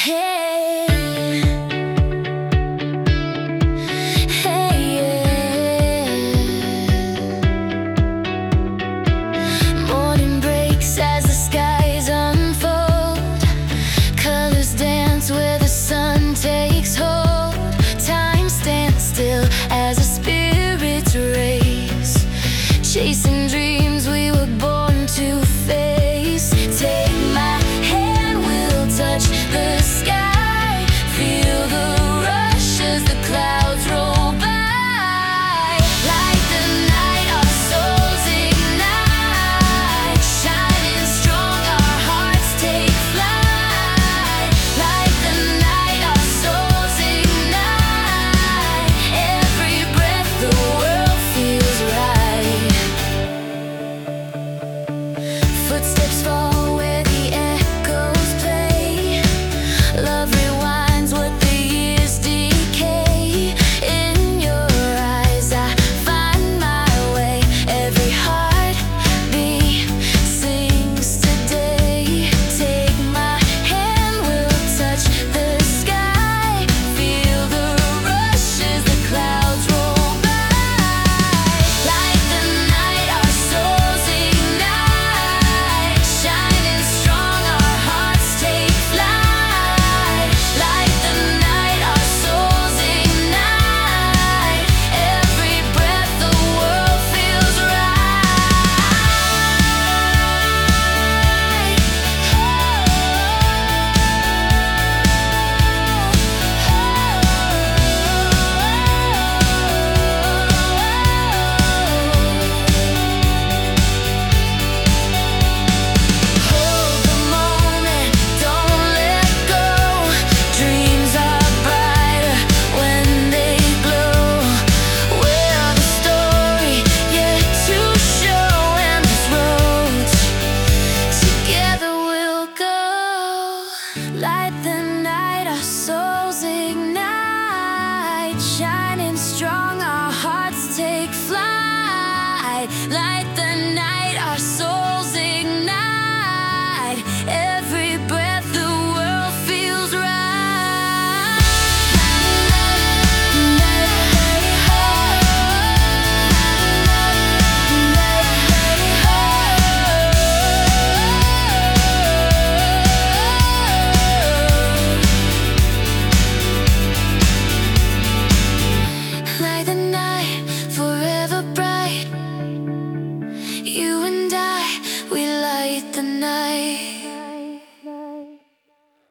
Hey, hey, yeah. Morning breaks as the skies unfold. Colors dance where the sun takes hold. Time stands still as the spirits race, chasing dreams we were born to face. Take my hand, we'll touch the sky. Feel the rush as the clouds roll by. Light the night, our souls ignite. Shining strong, our hearts take flight. Light the night, our souls ignite. Every breath, the world feels right. Footsteps fall where the echoes play. Love rewinds what the years decay. In your eyes I find my way. Every heartbeat sings today. Take my hand, we'll touch the sky. Feel the rush as the clouds roll by. Light the night, our souls ignite. Shining strong, our hearts take flight. Light the night, our souls ignite. Every breath, the world feels Hold the moment, don't let go. Dreams are brighter when they glow. We're the story yet to show, endless roads together we'll go. Light the